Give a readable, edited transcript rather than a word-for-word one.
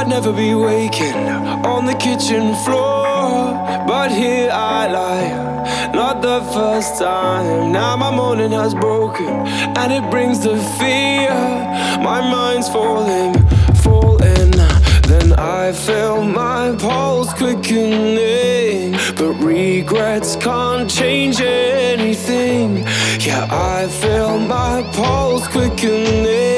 I'd never be waking on the kitchen floor, but here I lie, not the first time. Now my morning has broken, and it brings the fear. My mind's falling, falling. Then I feel my pulse quickening, but regrets can't change anything. Yeah, I feel my pulse quickening.